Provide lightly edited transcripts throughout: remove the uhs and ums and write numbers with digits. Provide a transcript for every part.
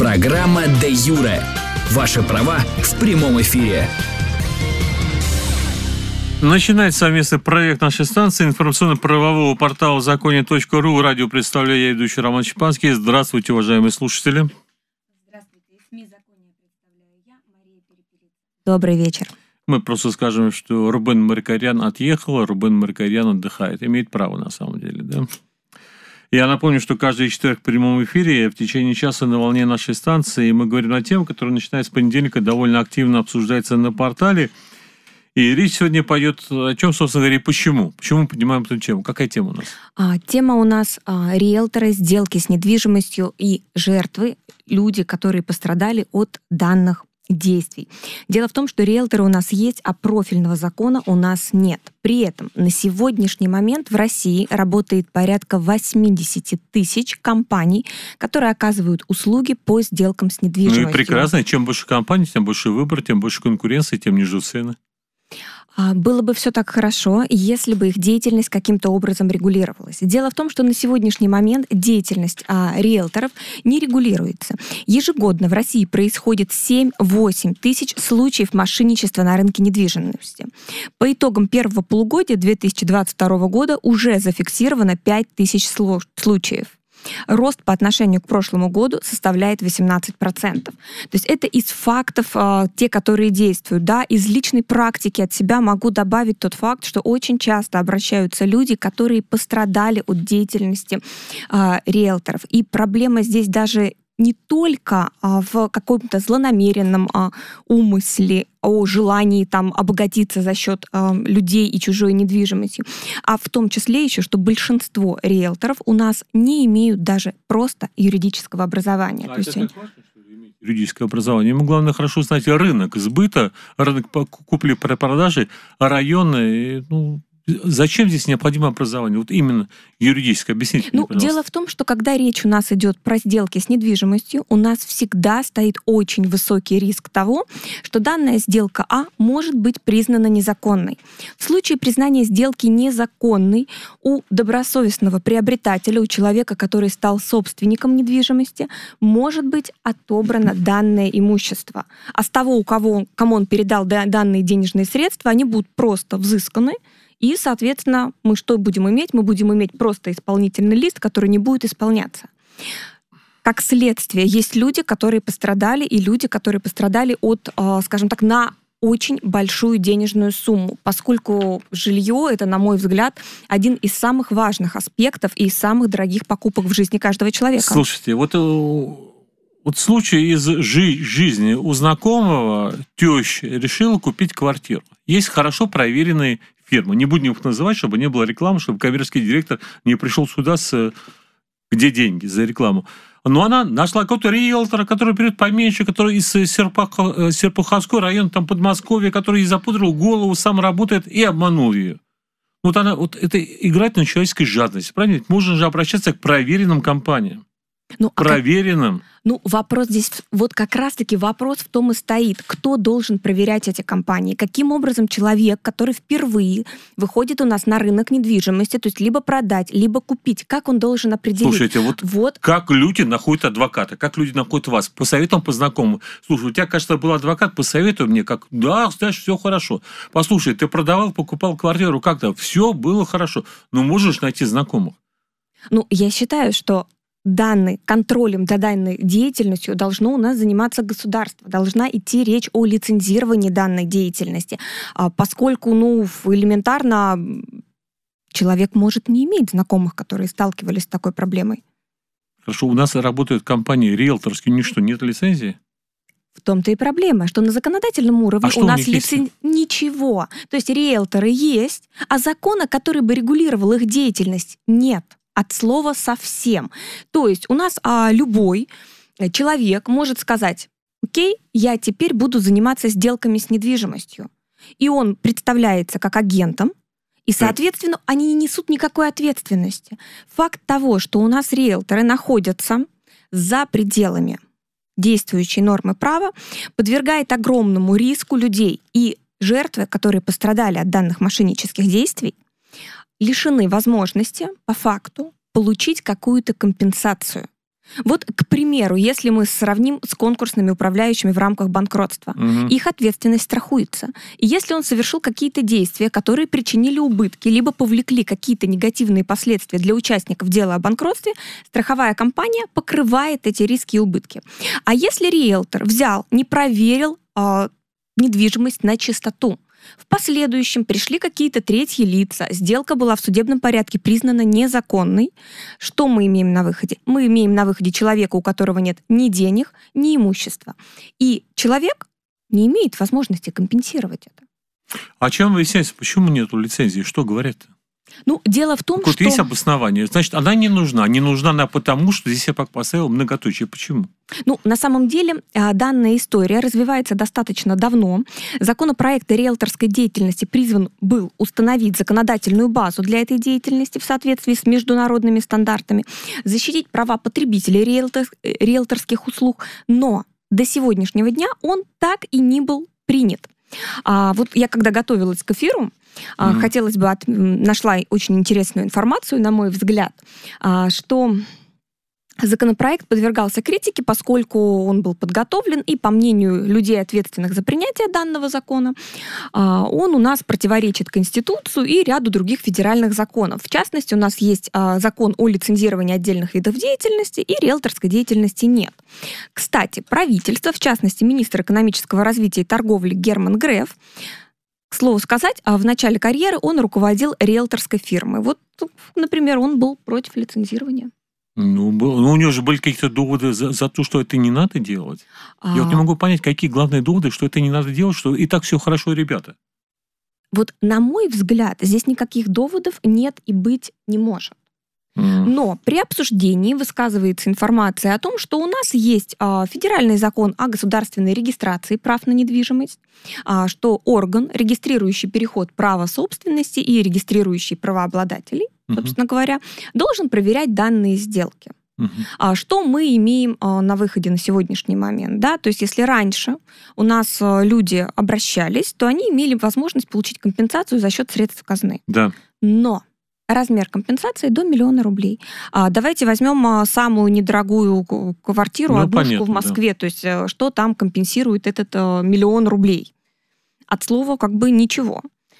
Программа «Де Юре». Ваши права в прямом эфире. Начинает совместный проект нашей станции информационно-правового портала законе.ру. Радио представляю я, ведущий Роман Чепанский. Здравствуйте, уважаемые слушатели. Здравствуйте. СМИ «Законе» представляю я, Мария Перепелица. Добрый вечер. Мы просто скажем, что Рубен Маркарян отъехал, а Рубен Маркарян отдыхает. Имеет право, на самом деле, да? Я напомню, что каждый четверг в прямом эфире в течение часа на волне нашей станции мы говорим на тему, которая, начиная с понедельника, довольно активно обсуждается на портале. И речь сегодня пойдет о чем, собственно говоря, и почему. Почему мы поднимаем эту тему? Какая тема у нас? Тема у нас риэлторы, сделки с недвижимостью и жертвы, люди, которые пострадали от данных действий. Дело в том, что риэлторы у нас есть, а профильного закона у нас нет. При этом на сегодняшний момент в России работает порядка 80 тысяч компаний, которые оказывают услуги по сделкам с недвижимостью. Ну и прекрасно. Чем больше компаний, тем больше выбор, тем больше конкуренции, тем ниже цены. Было бы все так хорошо, если бы их деятельность каким-то образом регулировалась. Дело в том, что на сегодняшний момент деятельность риэлторов не регулируется. Ежегодно в России происходит 7-8 тысяч случаев мошенничества на рынке недвижимости. По итогам первого полугодия 2022 года уже зафиксировано 5 тысяч случаев. Рост по отношению к прошлому году составляет 18%. То есть это из фактов, те, которые действуют. Да, из личной практики от себя могу добавить тот факт, что очень часто обращаются люди, которые пострадали от деятельности риэлторов. И проблема здесь даже не только в каком-то злонамеренном умысле, о желании там обогатиться за счет людей и чужой недвижимостью, а в том числе еще, что большинство риэлторов у нас не имеют даже просто юридического образования. То есть это важно, что иметь юридическое образование. Ему главное хорошо знать рынок сбыта, рынок купли-продажи, районы. Зачем здесь необходимо образование? Вот именно юридическое. Объясните мне, пожалуйста. Дело в том, что когда речь у нас идет про сделки с недвижимостью, у нас всегда стоит очень высокий риск того, что данная сделка может быть признана незаконной. В случае признания сделки незаконной у добросовестного приобретателя, у человека, который стал собственником недвижимости, может быть отобрано данное имущество. А с того, кому он передал данные денежные средства, они будут просто взысканы. И, соответственно, мы что будем иметь? Мы будем иметь просто исполнительный лист, который не будет исполняться. Как следствие, есть люди, которые пострадали, и люди, которые пострадали от, скажем так, на очень большую денежную сумму, поскольку жилье — это, на мой взгляд, один из самых важных аспектов и из самых дорогих покупок в жизни каждого человека. Слушайте, вот случай из жизни. У знакомого теща решила купить квартиру. Есть хорошо проверенные фирмы. Не будем их называть, чтобы не было рекламы, чтобы коммерческий директор не пришел сюда где деньги за рекламу. Но она нашла какого-то риэлтора, который берет поменьше, который из Серпуховской района, там Подмосковья, который ей запудрил голову, сам работает и обманул ее. Это играть на человеческой жадности. Правильно? Можно же обращаться к проверенным компаниям. Проверенным. Вопрос здесь, как раз-таки вопрос в том и стоит, кто должен проверять эти компании, каким образом человек, который впервые выходит у нас на рынок недвижимости, то есть либо продать, либо купить, как он должен определить? Слушайте, как люди находят адвоката, как люди находят вас, по советам, по знакомым. Слушай, у тебя, кажется, был адвокат, посоветуй мне, знаешь, все хорошо. Послушай, ты продавал, покупал квартиру, как-то, все было хорошо, можешь найти знакомых. Я считаю, что контролем за данной деятельностью должно у нас заниматься государство. Должна идти речь о лицензировании данной деятельности, поскольку, элементарно человек может не иметь знакомых, которые сталкивались с такой проблемой. Хорошо, у нас работают компании риэлторские, нет лицензии? В том-то и проблема, что на законодательном уровне у нас ничего. То есть риэлторы есть, а закона, который бы регулировал их деятельность, нет. От слова совсем. То есть у нас любой человек может сказать: окей, я теперь буду заниматься сделками с недвижимостью. И он представляется как агентом, и, соответственно, они не несут никакой ответственности. Факт того, что у нас риэлторы находятся за пределами действующей нормы права, подвергает огромному риску людей. И жертвы, которые пострадали от данных мошеннических действий, лишены возможности по факту получить какую-то компенсацию. Вот, к примеру, если мы сравним с конкурсными управляющими в рамках банкротства, их ответственность страхуется. И если он совершил какие-то действия, которые причинили убытки, либо повлекли какие-то негативные последствия для участников дела о банкротстве, страховая компания покрывает эти риски и убытки. А если риэлтор взял, не проверил недвижимость на чистоту, в последующем пришли какие-то третьи лица, сделка была в судебном порядке признана незаконной. Что мы имеем на выходе? Мы имеем на выходе человека, у которого нет ни денег, ни имущества. И человек не имеет возможности компенсировать это. А чем выясняется, почему нету лицензии? Что говорят-то? Ну, дело в том, вот что... есть обоснование. Значит, она не нужна. Не нужна она потому, что здесь я поставил многоточие. Почему? Ну, на самом деле, данная история развивается достаточно давно. Законопроект о риэлторской деятельности призван был установить законодательную базу для этой деятельности в соответствии с международными стандартами, защитить права потребителей риэлторских услуг, но до сегодняшнего дня он так и не был принят. Вот я когда готовилась к эфиру, хотелось бы нашла очень интересную информацию, на мой взгляд, что законопроект подвергался критике, поскольку он был подготовлен, и, по мнению людей, ответственных за принятие данного закона, он у нас противоречит Конституции и ряду других федеральных законов. В частности, у нас есть закон о лицензировании отдельных видов деятельности, и риэлторской деятельности нет. Кстати, правительство, в частности, министр экономического развития и торговли Герман Греф, к слову сказать, в начале карьеры он руководил риэлторской фирмой. Вот, например, он был против лицензирования. Ну, у него же были какие-то доводы за то, что это не надо делать. Я вот не могу понять, какие главные доводы, что это не надо делать, что и так все хорошо, ребята. Вот, на мой взгляд, здесь никаких доводов нет и быть не может. Но при обсуждении высказывается информация о том, что у нас есть федеральный закон о государственной регистрации прав на недвижимость, что орган, регистрирующий переход права собственности и регистрирующий правообладателей, собственно говоря, должен проверять данные сделки. Что мы имеем на выходе на сегодняшний момент? Да? То есть если раньше у нас люди обращались, то они имели возможность получить компенсацию за счет средств казны. Да. Но размер компенсации до 1 миллиона рублей. Давайте возьмем самую недорогую квартиру, однушку понятно, в Москве. Да. То есть что там компенсирует этот 1 миллион рублей? От слова как бы ничего.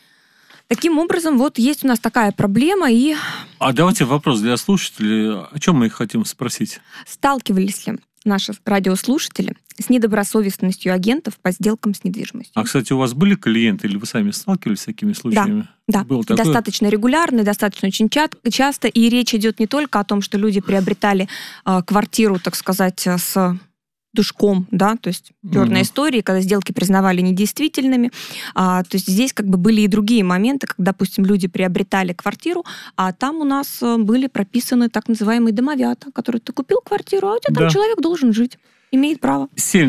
Таким образом, вот есть у нас такая проблема. А давайте вопрос для слушателей. О чем мы их хотим спросить? Сталкивались ли наши радиослушатели с недобросовестностью агентов по сделкам с недвижимостью? А, кстати, у вас были клиенты, или вы сами сталкивались с такими случаями? Да, было такое? Достаточно регулярно, достаточно очень часто. И речь идет не только о том, что люди приобретали квартиру, так сказать, с душком, да, то есть черные истории, когда сделки признавали недействительными. То есть здесь как бы были и другие моменты, когда, допустим, люди приобретали квартиру, а там у нас были прописаны так называемые домовята, которые ты купил квартиру, а у тебя там человек должен жить. Имеет право.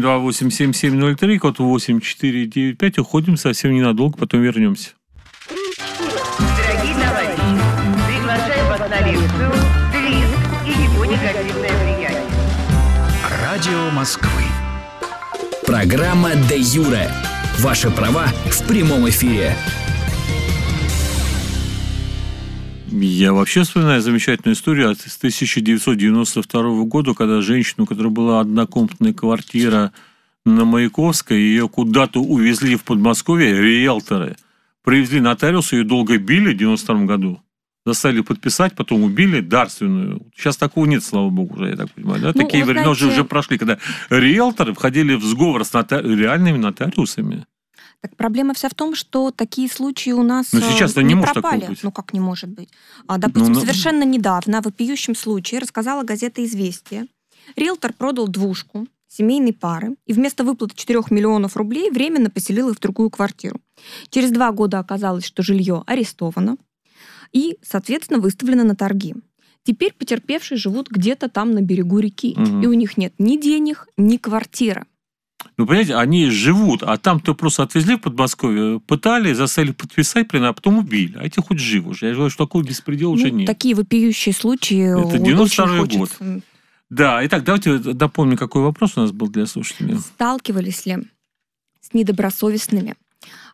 728-7703, код 8495. Уходим совсем ненадолго, потом вернемся. Дорогие товарищи, приглашаем вас на лекцию «Риск и его негативное влияние». Радио Москвы. Программа «Де Юре». Ваши права в прямом эфире. Я вообще вспоминаю замечательную историю с 1992 года, когда женщину, у которой была однокомнатная квартира на Маяковской, ее куда-то увезли в Подмосковье риэлторы. Привезли нотариуса, ее долго били в 92 году. Заставили подписать, потом убили дарственную. Сейчас такого нет, слава богу, уже, я так понимаю. Да? Такие времена уже прошли, когда риэлторы входили в сговор с реальными нотариусами. Так проблема вся в том, что такие случаи у нас сейчас-то не может пропали. Такого быть. Ну как не может быть? Допустим, совершенно недавно о вопиющем случае рассказала газета «Известия». Риэлтор продал двушку семейной пары и вместо выплаты 4 миллионов рублей временно поселил их в другую квартиру. Через 2 года оказалось, что жилье арестовано и, соответственно, выставлено на торги. Теперь потерпевшие живут где-то там на берегу реки, и у них нет ни денег, ни квартиры. Ну, понимаете, они живут, а там-то просто отвезли в Подмосковье, пытали, заставили подписать, а потом убили. А эти хоть живы уже. Я говорю, что такого беспредела уже нет. Такие вопиющие случаи. Это 92-й год. Да, итак, давайте напомним, какой вопрос у нас был для слушателей. Сталкивались ли с недобросовестными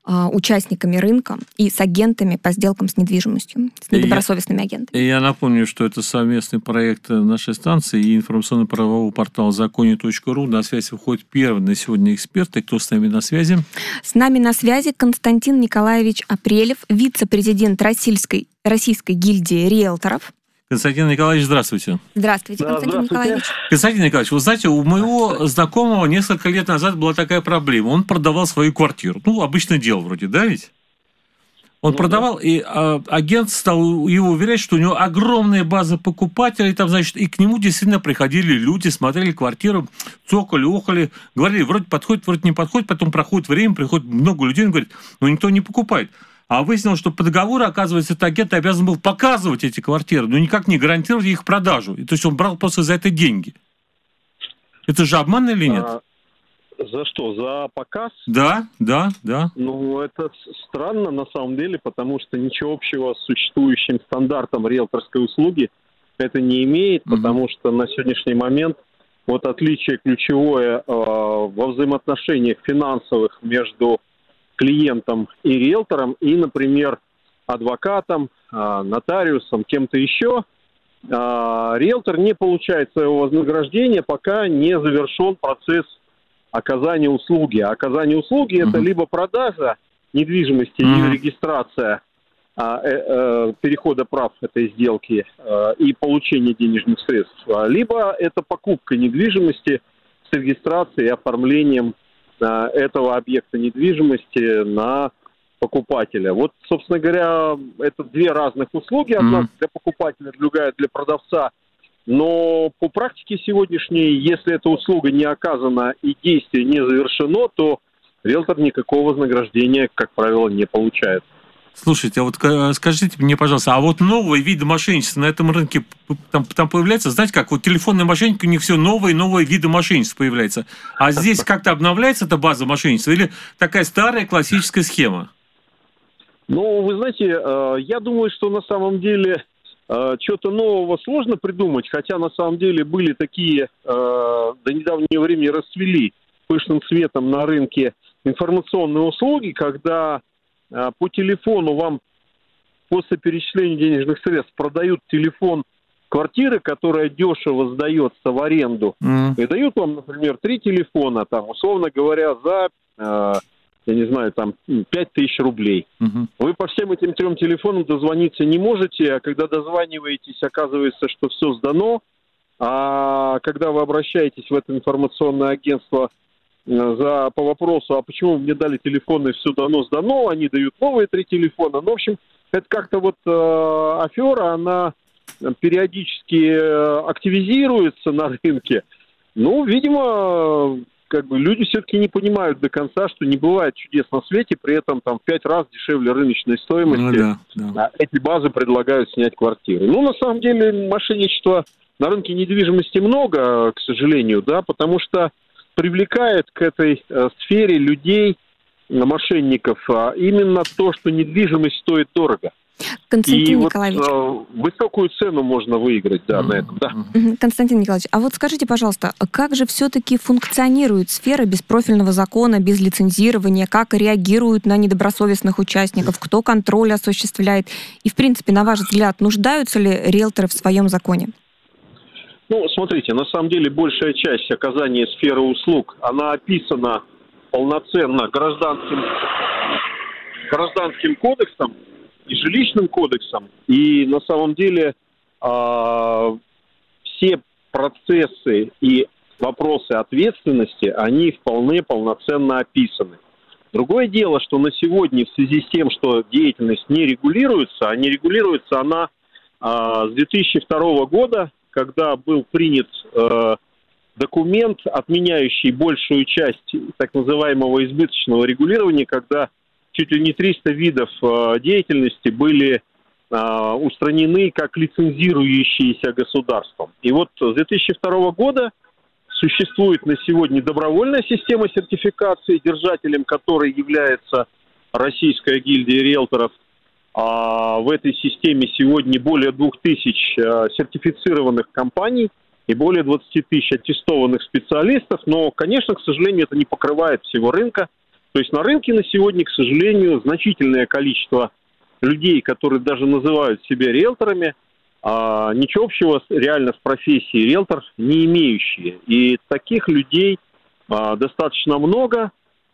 участниками рынка и с агентами по сделкам с недвижимостью, с недобросовестными агентами. Я напомню, что это совместный проект нашей станции и информационно-правового портала законе.ру. На связь выходит первый на сегодня эксперт. И кто с нами на связи? С нами на связи Константин Николаевич Апрелев, вице-президент Российской гильдии риэлторов. Константин Николаевич, здравствуйте. Здравствуйте, Константин Николаевич. Константин Николаевич, вы знаете, у моего знакомого несколько лет назад была такая проблема. Он продавал свою квартиру. Обычное дело вроде, да ведь? Он продавал, и агент стал его уверять, что у него огромная база покупателей, там, значит, и к нему действительно приходили люди, смотрели квартиру, цокали, охали, говорили, вроде подходит, вроде не подходит, потом проходит время, приходит много людей, он говорит, никто не покупает. А выяснилось, что по договору, оказывается, этот агент обязан был показывать эти квартиры, но никак не гарантировать их продажу. И то есть он брал просто за это деньги. Это же обман или нет? За что? За показ? Да. Это странно на самом деле, потому что ничего общего с существующим стандартом риэлторской услуги это не имеет, потому что на сегодняшний момент отличие ключевое во взаимоотношениях финансовых между клиентом и риэлтором, и, например, адвокатом, нотариусом, кем-то еще, риэлтор не получает своего вознаграждения, пока не завершен процесс оказания услуги. А оказание услуги это либо продажа недвижимости, ее регистрация, перехода прав этой сделки и получение денежных средств, либо это покупка недвижимости с регистрацией и оформлением этого объекта недвижимости на покупателя. Собственно говоря, это две разных услуги. Одна для покупателя, другая для продавца. Но по практике сегодняшней, если эта услуга не оказана и действие не завершено, то риэлтор никакого вознаграждения, как правило, не получает. Слушайте, скажите мне, пожалуйста, новые виды мошенничества на этом рынке там появляются? Знаете, как телефонные мошенники, у них все новые виды мошенничества появляются. А здесь как-то обновляется эта база мошенничества или такая старая классическая схема? Вы знаете, я думаю, что на самом деле что-то нового сложно придумать, хотя на самом деле были такие, до недавнего времени расцвели пышным цветом на рынке информационные услуги, когда по телефону вам после перечисления денежных средств продают телефон квартиры, которая дешево сдается в аренду, и дают вам, например, 3 телефона, условно говоря, за, 5000 рублей. Вы по всем этим 3 телефонам дозвониться не можете, а когда дозваниваетесь, оказывается, что все сдано, а когда вы обращаетесь в это информационное агентство по вопросу, а почему мне дали телефоны, все сдано, они дают новые 3 телефона. В общем, это как-то афера, она периодически активизируется на рынке. Видимо, люди все-таки не понимают до конца, что не бывает чудес на свете, при этом в 5 раз дешевле рыночной стоимости. Эти базы предлагают снять квартиры. На самом деле, мошенничества на рынке недвижимости много, к сожалению, потому что привлекает к этой сфере людей, мошенников, именно то, что недвижимость стоит дорого. Константин Николаевич. Высокую цену можно выиграть, на этом. Да. Константин Николаевич, а скажите, пожалуйста, как же все-таки функционирует сфера без профильного закона, без лицензирования, как реагируют на недобросовестных участников, кто контроль осуществляет? И, в принципе, на ваш взгляд, нуждаются ли риэлторы в своем законе? Смотрите, на самом деле большая часть оказания сферы услуг, она описана полноценно гражданским кодексом и жилищным кодексом. И на самом деле все процессы и вопросы ответственности, они вполне полноценно описаны. Другое дело, что на сегодня в связи с тем, что деятельность не регулируется, а не регулируется она с 2002 года, когда был принят документ, отменяющий большую часть так называемого избыточного регулирования, когда чуть ли не 300 видов деятельности были устранены как лицензирующиеся государством. И с 2002 года существует на сегодня добровольная система сертификации, держателем которой является Российская гильдия риэлторов. В этой системе сегодня более 2000 сертифицированных компаний и более 20 тысяч аттестованных специалистов. Но, конечно, к сожалению, это не покрывает всего рынка. То есть на рынке на сегодня, к сожалению, значительное количество людей, которые даже называют себя риэлторами, ничего общего реально с профессией риэлтор не имеющие. И таких людей достаточно много.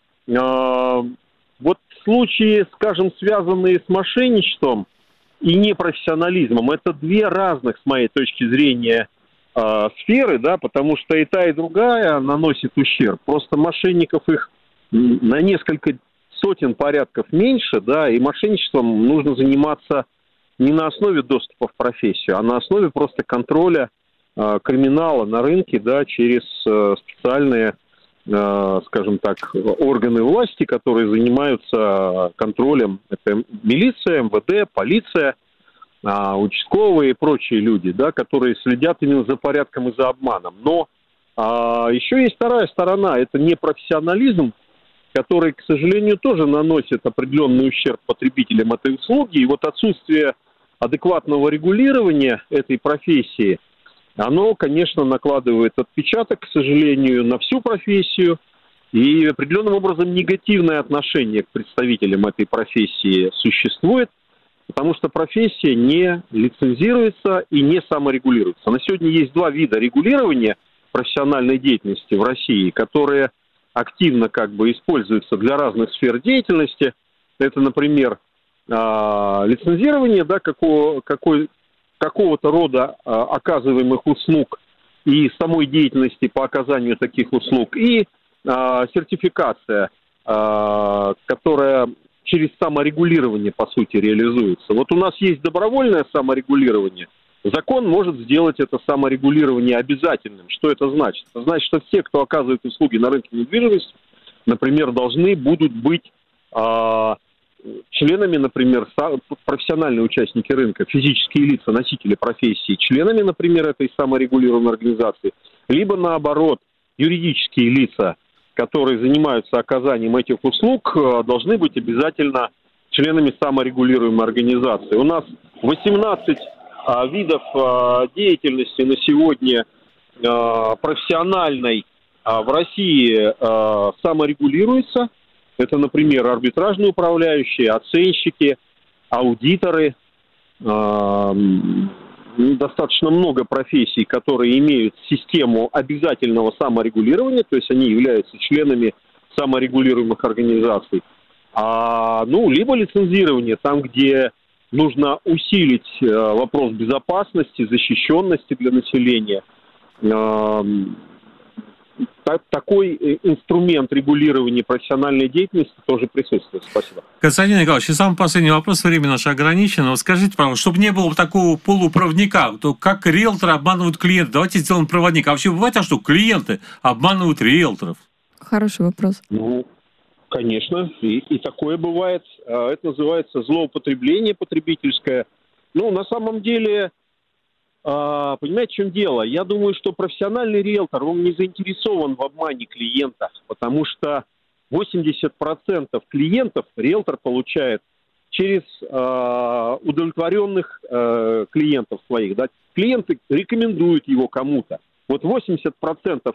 Вот случаи, скажем, связанные с мошенничеством и непрофессионализмом, это две разных, с моей точки зрения, сферы, да, потому что и та, и другая наносит ущерб. Просто мошенников их на несколько сотен порядков меньше, да, и мошенничеством нужно заниматься не на основе доступа в профессию, а на основе просто контроля криминала на рынке, да, через специальные, скажем так, органы власти, которые занимаются контролем. Это милиция, МВД, полиция, участковые и прочие люди, да, которые следят именно за порядком и за обманом. Но еще есть вторая сторона, это непрофессионализм, который, к сожалению, тоже наносит определенный ущерб потребителям этой услуги. И вот отсутствие адекватного регулирования этой профессии, оно, конечно, накладывает отпечаток, к сожалению, на всю профессию. И определенным образом негативное отношение к представителям этой профессии существует, потому что профессия не лицензируется и не саморегулируется. На сегодня есть два вида регулирования профессиональной деятельности в России, которые активно как бы используются для разных сфер деятельности. Это, например, лицензирование, да, какого-то рода оказываемых услуг и самой деятельности по оказанию таких услуг, и сертификация, которая через саморегулирование, по сути, реализуется. Вот у нас есть добровольное саморегулирование. Закон может сделать это саморегулирование обязательным. Что это значит? Это значит, что все, кто оказывает услуги на рынке недвижимости, например, должны будут быть членами, например, профессиональные участники рынка, физические лица, носители профессии, членами, например, этой саморегулируемой организации, либо, наоборот, юридические лица, которые занимаются оказанием этих услуг, должны быть обязательно членами саморегулируемой организации. У нас 18 видов деятельности на сегодня профессиональной в России саморегулируется. Это, например, арбитражные управляющие, оценщики, аудиторы. Достаточно много профессий, которые имеют систему обязательного саморегулирования, то есть они являются членами саморегулируемых организаций. Либо лицензирование, там, где нужно усилить вопрос безопасности, защищенности для населения. Такой инструмент регулирования профессиональной деятельности тоже присутствует. Спасибо. Константин Николаевич, и самый последний вопрос, время наше ограничено. Вот скажите, пожалуйста, чтобы не было такого полупроводника, то как риэлторы обманывают клиентов? Давайте сделаем проводник. А вообще бывает, что клиенты обманывают риэлторов? Хороший вопрос. Конечно, и такое бывает. Это называется злоупотребление потребительское. На самом деле, понимаете, в чем дело? Я думаю, что профессиональный риэлтор, он не заинтересован в обмане клиента, потому что 80% клиентов риэлтор получает через удовлетворенных клиентов своих. Да? Клиенты рекомендуют его кому-то. Вот 80%,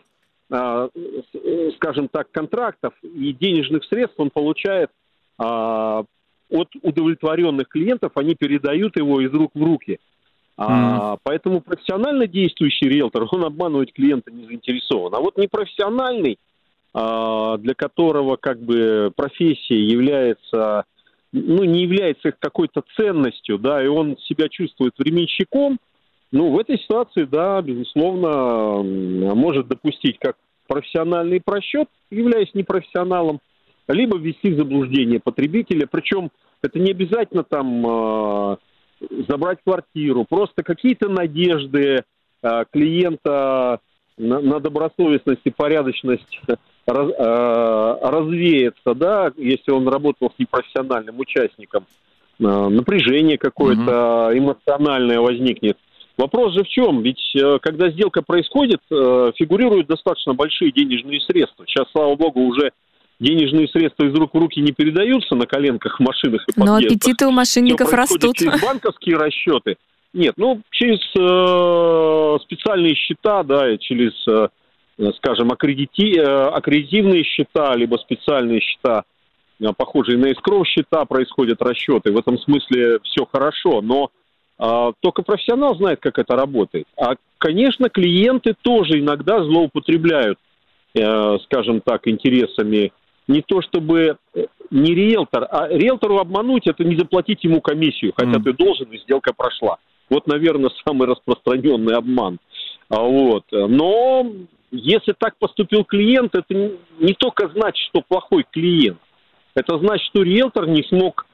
скажем так, контрактов и денежных средств он получает от удовлетворенных клиентов, они передают его из рук в руки. Поэтому профессионально действующий риэлтор, он обманывать клиента не заинтересован. А вот непрофессиональный, для которого как бы профессия является, не является их какой-то ценностью, да, и он себя чувствует временщиком, в этой ситуации, да, безусловно, может допустить как профессиональный просчет, являясь непрофессионалом, либо ввести в заблуждение потребителя. Причем это не обязательно там забрать квартиру, просто какие-то надежды клиента на добросовестность и порядочность развеется, да, если он работал с непрофессиональным участником, напряжение какое-то эмоциональное возникнет. Вопрос же в чем? Ведь когда сделка происходит, фигурируют достаточно большие денежные средства. Сейчас, слава богу, уже денежные средства из рук в руки не передаются на коленках в машинах и подъездах. Но аппетиты у мошенников растут. Через банковские расчеты. Нет, через специальные счета, да, через скажем, аккредитивные счета, либо специальные счета, похожие на эскроу счета, происходят расчеты. В этом смысле все хорошо, но только профессионал знает, как это работает. А, конечно, клиенты тоже иногда злоупотребляют, скажем так, интересами. Не то чтобы не риэлтор, а риэлтору обмануть — это не заплатить ему комиссию, хотя ты должен, и сделка прошла. Вот, наверное, самый распространенный обман. Вот. Но если так поступил клиент, это не только значит, что плохой клиент. Это значит, что риэлтор не смог,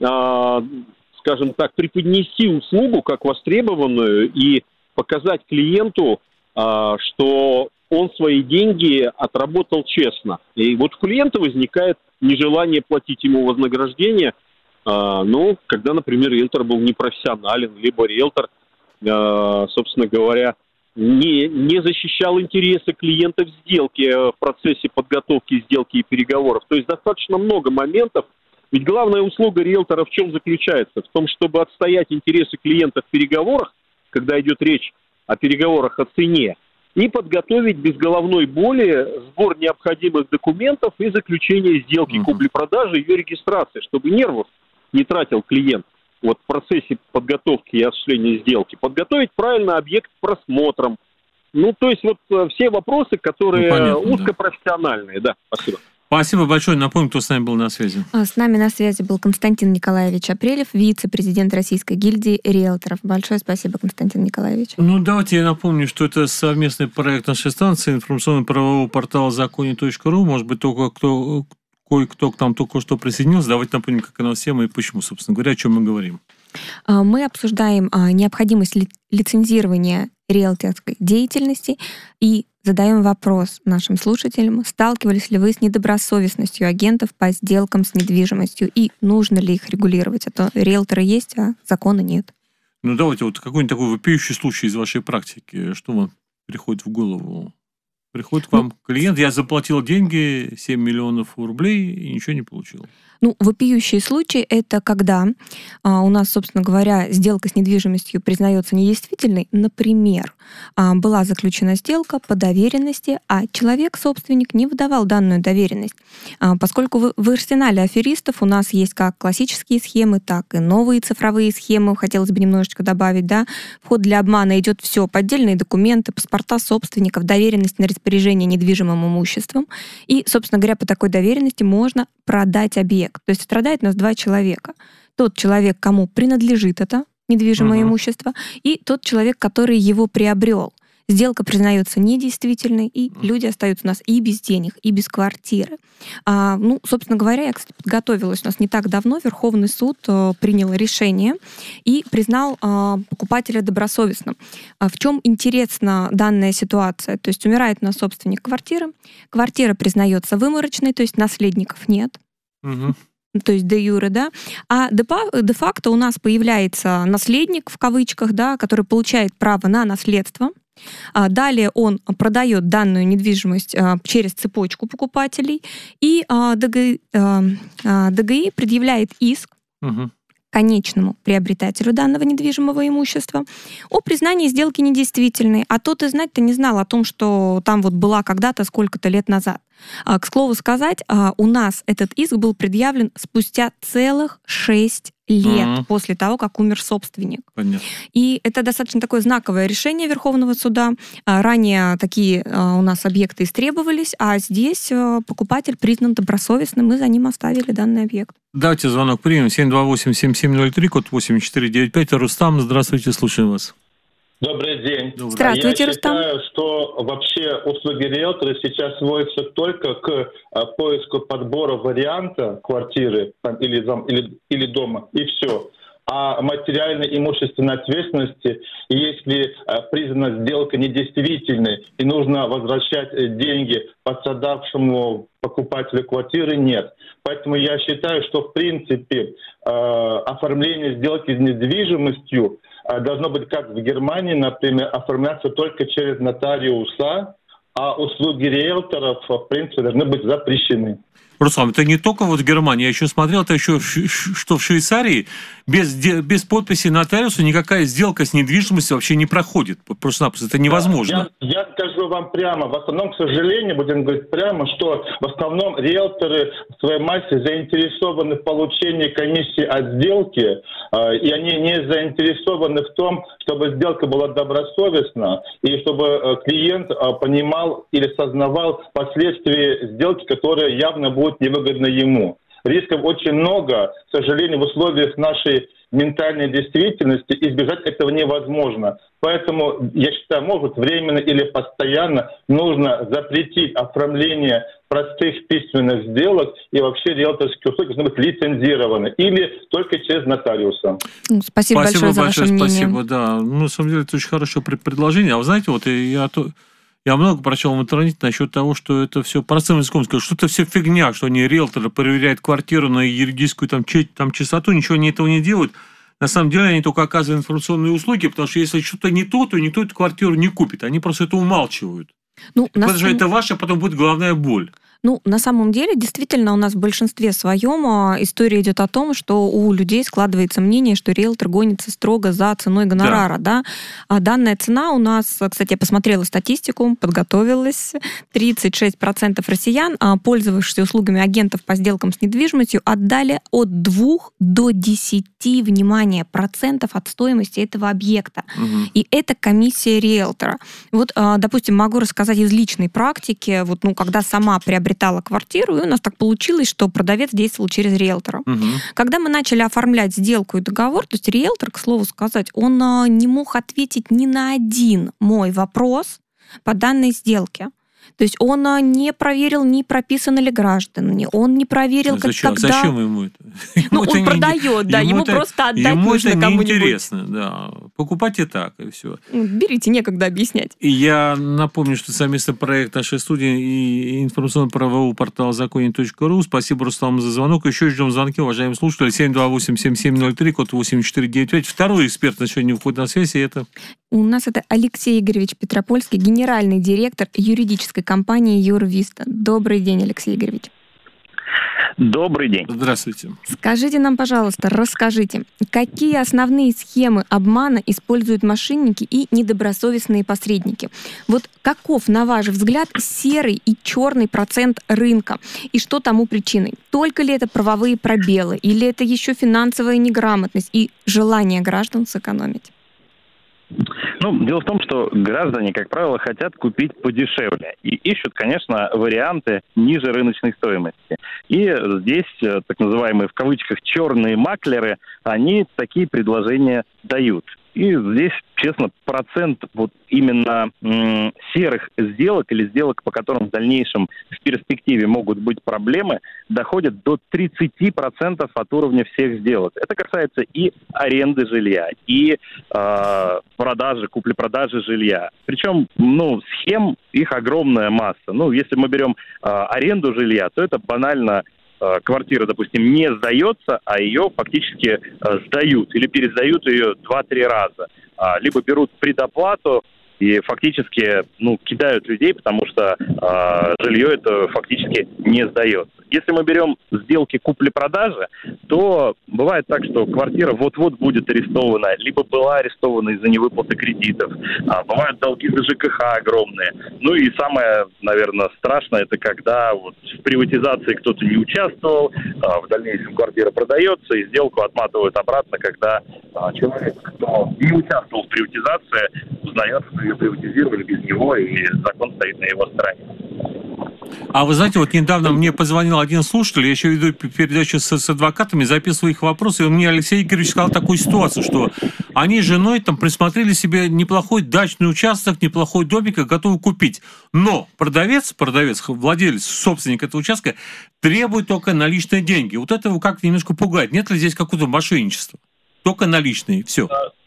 скажем так, преподнести услугу как востребованную и показать клиенту, что он свои деньги отработал честно. И вот у клиента возникает нежелание платить ему вознаграждение, когда, например, риэлтор был непрофессионален, либо риэлтор, собственно говоря, не защищал интересы клиента в сделке, в процессе подготовки сделки и переговоров. То есть достаточно много моментов. Ведь главная услуга риэлтора в чем заключается? В том, чтобы отстоять интересы клиента в переговорах, когда идет речь о переговорах о цене, и подготовить без головной боли сбор необходимых документов и заключение сделки купли-продажи и ее регистрации, чтобы нервов не тратил клиент вот в процессе подготовки и осуществления сделки. Подготовить правильно объект к просмотрам. То есть вот все вопросы, которые узкопрофессиональные. Да, спасибо. Спасибо большое. Напомню, кто с нами был на связи. С нами на связи был Константин Николаевич Апрелев, вице-президент Российской гильдии риэлторов. Большое спасибо, Константин Николаевич. Давайте я напомню, что это совместный проект нашей станции, информационно-правового портала законе.ру. Может быть, кое-кто к нам только что присоединился. Давайте напомним, как она тема и почему, собственно говоря, о чем мы говорим. Мы обсуждаем необходимость лицензирования риэлторской деятельности и задаем вопрос нашим слушателям: сталкивались ли вы с недобросовестностью агентов по сделкам с недвижимостью и нужно ли их регулировать? А то риэлторы есть, а закона нет. Давайте вот какой-нибудь такой вопиющий случай из вашей практики. Что вам приходит в голову? Приходит к вам клиент: я заплатил деньги, 7 миллионов рублей, и ничего не получил. Вопиющий случай — это когда у нас, собственно говоря, сделка с недвижимостью признается недействительной. Например, была заключена сделка по доверенности, а человек-собственник не выдавал данную доверенность. Поскольку в арсенале аферистов у нас есть как классические схемы, так и новые цифровые схемы, хотелось бы немножечко добавить, да, в ход для обмана идет все: поддельные документы, паспорта собственников, доверенность на распоряжение недвижимым имуществом. И, собственно говоря, по такой доверенности можно продать объект. То есть страдает у нас два человека. Тот человек, кому принадлежит это недвижимое имущество, и тот человек, который его приобрел. Сделка признается недействительной, и люди остаются у нас и без денег, и без квартиры. Собственно говоря, я, кстати, подготовилась. У нас не так давно Верховный суд принял решение и признал покупателя добросовестным. В чем интересна данная ситуация? То есть умирает у нас собственник квартиры, квартира признается выморочной, то есть наследников нет. То есть де юре, да, а де-факто у нас появляется наследник, в кавычках, да, который получает право на наследство. Далее он продает данную недвижимость через цепочку покупателей, и ДГИ предъявляет иск конечному приобретателю данного недвижимого имущества о признании сделки недействительной. А тот и знать-то не знал о том, что там вот была когда-то сколько-то лет назад. К слову сказать, у нас этот иск был предъявлен спустя целых 6 лет после того, как умер собственник. Понятно. И это достаточно такое знаковое решение Верховного суда. Ранее такие у нас объекты истребовались, а здесь покупатель признан добросовестным, и за ним оставили данный объект. Давайте звонок примем. 728-7703, код 8495. Рустам, здравствуйте, слушаем вас. Добрый день. Здравствуйте, Рустам. Я считаю, что вообще услуги риэлтора сейчас сводятся только к поиску подбора варианта квартиры или дома, и все. А материальной имущественной ответственности, если признана сделка недействительной и нужно возвращать деньги пострадавшему покупателю квартиры, нет. Поэтому я считаю, что в принципе оформление сделки с недвижимостью должно быть, как в Германии, например, оформляться только через нотариуса, а услуги риэлторов, в принципе, должны быть запрещены. Руслан, это не только вот в Германии, я еще смотрел, это еще, что в Швейцарии без подписи нотариуса никакая сделка с недвижимостью вообще не проходит. Просто-напросто это невозможно. Я скажу вам прямо, в основном, к сожалению, будем говорить прямо, что в основном риэлторы в своей массе заинтересованы в получении комиссии от сделки, и они не заинтересованы в том, чтобы сделка была добросовестна, и чтобы клиент понимал или сознавал последствия сделки, которые явно будут невыгодны ему. Рисков очень много. К сожалению, в условиях нашей ментальной действительности избежать этого невозможно. Поэтому, я считаю, может, временно или постоянно нужно запретить оформление простых письменных сделок, и вообще риэлторские услуги должны быть лицензированы или только через нотариуса. Спасибо большое за ваше мнение. Спасибо, да. Ну, на самом деле, это очень хорошее предложение. А вы знаете, вот я много прочел в интернете насчет того, что это все простым языком сказать, что это все фигня, что они риэлторы проверяют квартиру на юридическую там чистоту, ничего они этого не делают. На самом деле они только оказывают информационные услуги, потому что если что-то не то никто эту квартиру не купит. Они просто это умалчивают. Потому что это ваше, потом будет головная боль. На самом деле, действительно, у нас в большинстве своем история идет о том, что у людей складывается мнение, что риэлтор гонится строго за ценой гонорара. Да. А данная цена у нас, кстати, я посмотрела статистику, подготовилась, 36% россиян, пользовавшихся услугами агентов по сделкам с недвижимостью, отдали от 2 до 10, внимание, процентов от стоимости этого объекта. Угу. И это комиссия риэлтора. Вот, допустим, могу рассказать из личной практики, когда сама приобретала квартиру, и у нас так получилось, что продавец действовал через риэлтора. Угу. Когда мы начали оформлять сделку и договор, то есть риэлтор, к слову сказать, он не мог ответить ни на один мой вопрос по данной сделке. То есть он не проверил, не прописаны ли граждане, он не проверил, зачем ему это? Он продает, да, ему просто отдать нужно кому-нибудь. Ему это неинтересно, да. Покупайте так, и все. Берите, некогда объяснять. И я напомню, что совместный проект нашей студии и информационно-правового портала законе.ру. Спасибо, Руслан, за звонок. Еще ждем звонки, уважаемые слушатели. 728-7703, код 8495. Второй эксперт на сегодня выходит на связь, и это... У нас это Алексей Игоревич Петропольский, генеральный директор юридической компании Юрвиста. Добрый день, Алексей Игоревич. Добрый день. Здравствуйте. Скажите нам, пожалуйста, расскажите, какие основные схемы обмана используют мошенники и недобросовестные посредники? Вот каков, на ваш взгляд, серый и черный процент рынка? И что тому причиной? Только ли это правовые пробелы? Или это еще финансовая неграмотность и желание граждан сэкономить? Дело в том, что граждане, как правило, хотят купить подешевле и ищут, конечно, варианты ниже рыночной стоимости. И здесь так называемые в кавычках черные маклеры, они такие предложения дают. И здесь, честно, процент именно серых сделок или сделок, по которым в дальнейшем в перспективе могут быть проблемы, доходит до 30% от уровня всех сделок. Это касается и аренды жилья, и купли-продажи жилья. Причем, схем их огромная масса. Если мы берем аренду жилья, то это банально квартира, допустим, не сдается, а ее фактически сдают или пересдают ее 2-3 раза. Либо берут предоплату и фактически кидают людей, потому что жилье это фактически не сдается. Если мы берем сделки купли-продажи, то бывает так, что квартира вот-вот будет арестована, либо была арестована из-за невыплаты кредитов. Бывают долги за ЖКХ огромные. И самое, наверное, страшное, это когда в приватизации кто-то не участвовал, в дальнейшем квартира продается, и сделку отматывают обратно, когда человек, кто не участвовал в приватизации, узнает, что ее приватизировали без него, и закон стоит на его стороне. А вы знаете, недавно мне позвонил один слушатель, я еще веду передачу с адвокатами, записываю их вопросы, и мне Алексей Игоревич сказал такую ситуацию, что они с женой присмотрели себе неплохой дачный участок, неплохой домик, готовы купить. Но продавец, владелец, собственник этого участка требует только наличные деньги. Вот это его как-то немножко пугает. Нет ли здесь какого-то мошенничества? Только наличные, все.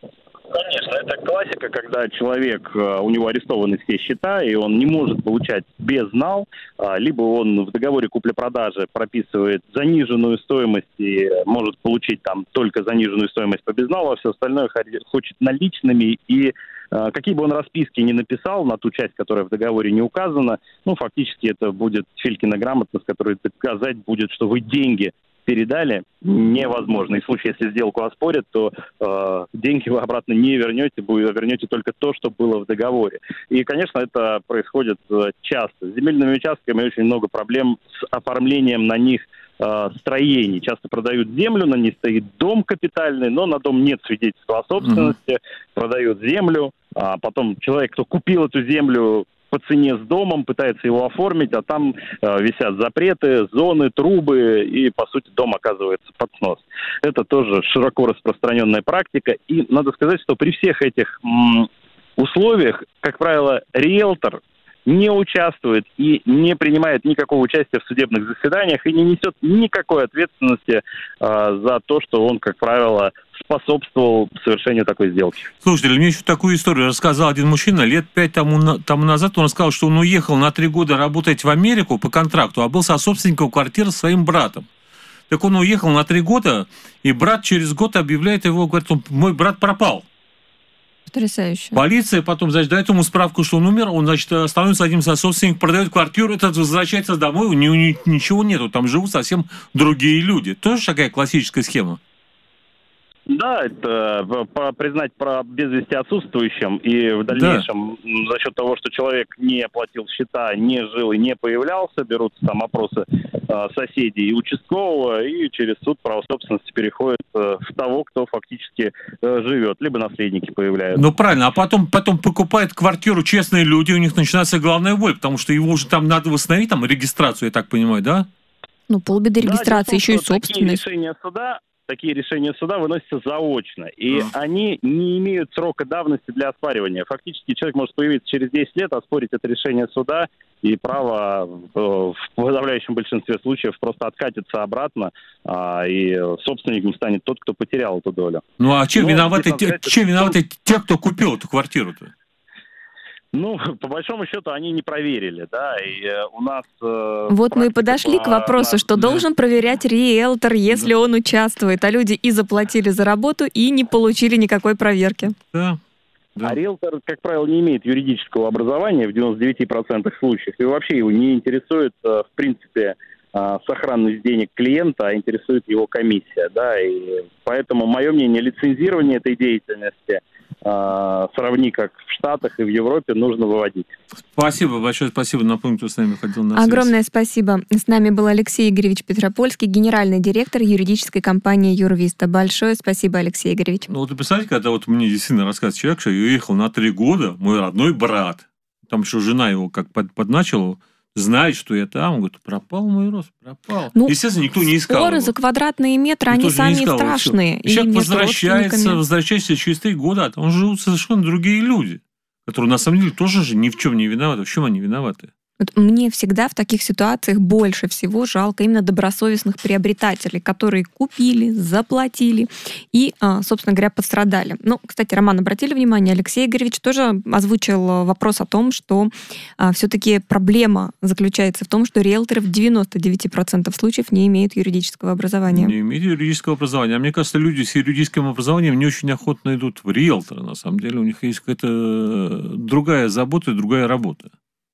Конечно, это классика, когда человек, у него арестованы все счета, и он не может получать безнал, либо он в договоре купли-продажи прописывает заниженную стоимость и может получить там только заниженную стоимость по безналу, а все остальное хочет наличными, и какие бы он расписки ни написал на ту часть, которая в договоре не указана, фактически это будет Филькина грамотность, которая доказать будет, что вы деньги передали, невозможно. И в случае, если сделку оспорят, то деньги вы обратно не вернете, вернете только то, что было в договоре. И, конечно, это происходит часто. С земельными участками очень много проблем с оформлением на них строений. Часто продают землю, на ней стоит дом капитальный, но на дом нет свидетельства о собственности, продают землю, а потом человек, кто купил эту землю по цене с домом, пытается его оформить, а там висят запреты, зоны, трубы, и, по сути, дом оказывается под снос. Это тоже широко распространенная практика, и надо сказать, что при всех этих условиях, как правило, риэлтор не участвует и не принимает никакого участия в судебных заседаниях и не несет никакой ответственности за то, что он, как правило, способствовал совершению такой сделки. Слушайте, мне еще такую историю рассказал один мужчина лет 5 тому назад. Он сказал, что он уехал на 3 года работать в Америку по контракту, а был сособственником квартиры со своим братом. Так он уехал на 3 года, и брат через год объявляет его, говорит, мой брат пропал. Потрясающе. Полиция потом, значит, дает ему справку, что он умер, он, значит, становится одним сособственником, продает квартиру, этот возвращается домой, у него ничего нету, там живут совсем другие люди. Тоже такая классическая схема? Да, это признать про без вести отсутствующим, и в дальнейшем за счет того, что человек не оплатил счета, не жил и не появлялся, берутся там опросы соседей и участкового, и через суд право собственности переходит в того, кто фактически живет, либо наследники появляются. Ну правильно, а потом покупают квартиру честные люди, у них начинается главная боль, потому что его уже там надо восстановить, там регистрацию, я так понимаю, да? Ну, полбеды регистрации, еще и собственность. Такие решения суда выносятся заочно, и они не имеют срока давности для оспаривания. Фактически человек может появиться через 10 лет, оспорить это решение суда, и право в подавляющем большинстве случаев просто откатится обратно, и собственником станет тот, кто потерял эту долю. Ну а чем виноваты те, кто купил эту квартиру-то? Ну, по большому счету, они не проверили, да, и у нас... Вот мы и подошли к вопросу, что должен проверять риэлтор, если он участвует, а люди и заплатили за работу, и не получили никакой проверки. Да. А риэлтор, как правило, не имеет юридического образования в 99% случаев, и вообще его не интересует, в принципе, сохранность денег клиента, а интересует его комиссия, да, и поэтому, мое мнение, лицензирование этой деятельности сравни как в Штатах и в Европе, нужно выводить. Спасибо большое, спасибо. Напомню, кто с нами ходил на связь. Огромное спасибо. С нами был Алексей Игоревич Петропольский, генеральный директор юридической компании Юрвиста. Большое спасибо, Алексей Игоревич. Ну вот представьте, когда вот мне действительно рассказывает человек, что я уехал на 3 года, мой родной брат, там еще жена его как подначила, знает, что я там, он говорит, пропал мой рост, пропал. Ну, естественно, никто не искал споры его. За квадратные метры, они сами страшные. И человек возвращается через 3 года, а там живут совершенно другие люди, которые на самом деле тоже же ни в чем не виноваты. В чем они виноваты? Вот мне всегда в таких ситуациях больше всего жалко именно добросовестных приобретателей, которые купили, заплатили и, собственно говоря, пострадали. Ну, кстати, Роман, обратили внимание, Алексей Игоревич тоже озвучил вопрос о том, что все-таки проблема заключается в том, что риэлторы в 99% случаев не имеют юридического образования. Не имеют юридического образования. А мне кажется, люди с юридическим образованием не очень охотно идут в риэлторы. На самом деле у них есть какая-то другая забота и другая работа.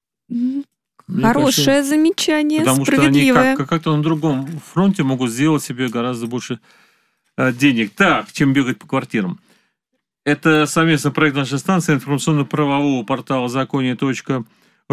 Хорошее замечание, потому справедливое. Что они как-то на другом фронте могут сделать себе гораздо больше денег. Так, чем бегать по квартирам. Это совместный проект нашей станции информационно-правового портала законе.ру